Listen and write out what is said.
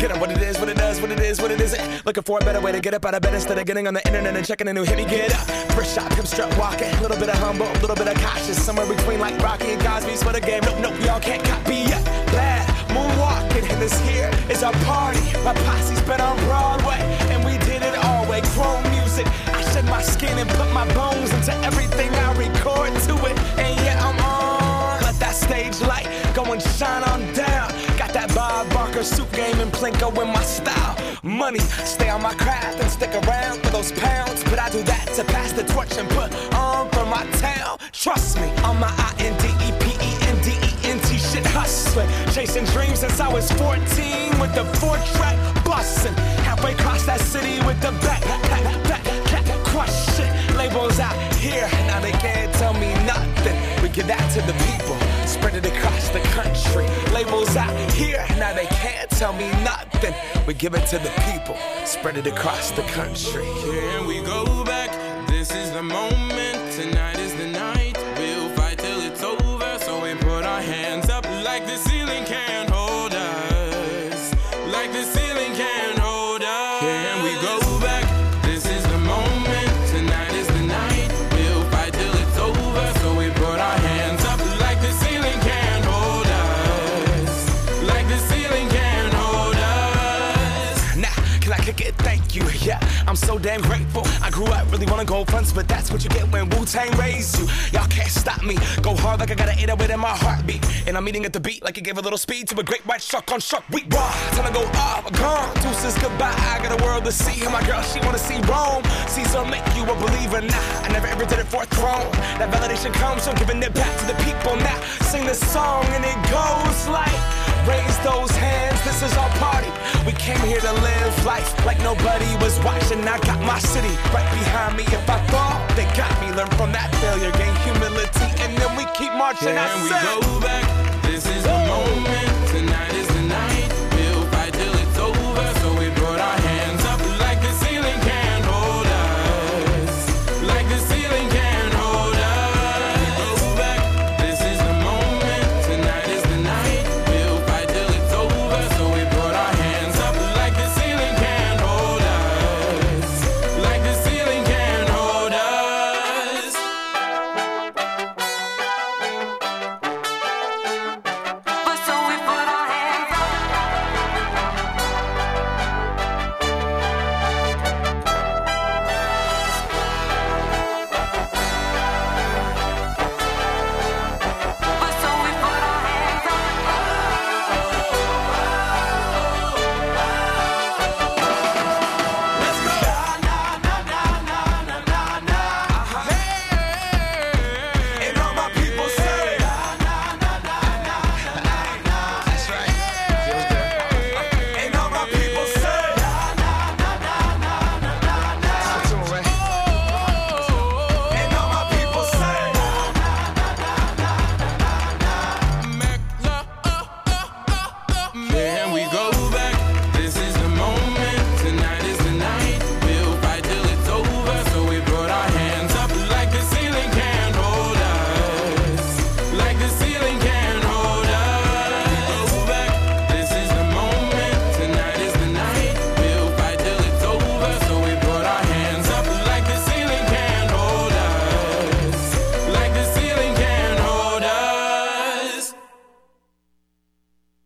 Get up what it is, what it does, what it is, what it isn't. Looking for a better way to get up out of bed instead of getting on the internet and checking a new hit. Me get up, first shot, pimp strut walking. A little bit of humble, a little bit of cautious. Somewhere between like Rocky and Cosby's for the game. Nope, nope, y'all can't copy yet. Bad moonwalking, and this here is our party. My posse's been on Broadway, and we did it all way. Chrome music, I shed my skin and put my bones into everything I record to it. And yeah, I'm on. Let that stage light go and shine on down. Got that Bob Barker suit game and Plinko in my style. Money, stay on my craft and stick around for those pounds. But I do that to pass the torch and put on for my town. Trust me, on my INDEPENDENT shit hustling. Chasing dreams since I was 14 with the 4-track bustin'. Halfway across that city with the back crush shit. Labels out here, now they can't tell me nothing. We give that to the people, spread it across the country. Labels out here, now they can't tell me nothing. We give it to the people, spread it across the country. Here we go back, this is the moment, tonight is the night. We'll fight till it's over, so we put our hands up like the ceiling can't hold us. Like the ceiling can't hold us. Here we go back, this is the moment, tonight is the night. We'll fight till it's over, so we put our hands up like the ceiling can't hold us. Like the ceiling can't hold us. Now, can I kick it? Thank you, yeah, I'm so damn grateful. I grew up really wanna go fronts, but that's what you get when Wu-Tang raised you. Y'all can't stop me, go hard like I got an 808 in my heartbeat. And I'm eating at the beat like it gave a little speed to a great white shark on Shark Week. Raw, time to go off, gone, deuces goodbye. I got a world to see, and my girl, she wanna see Rome. Caesar make you a believer, nah, I never ever did it for a throne. That validation comes from giving it back to the people. Now, sing this song and it goes like, raise those hands, this is our party. We came here to live life like nobody was watching. I got my city right behind me. If I fall, they got me. Learn from that failure, gain humility, and then we keep marching. And we go back, this is the moment.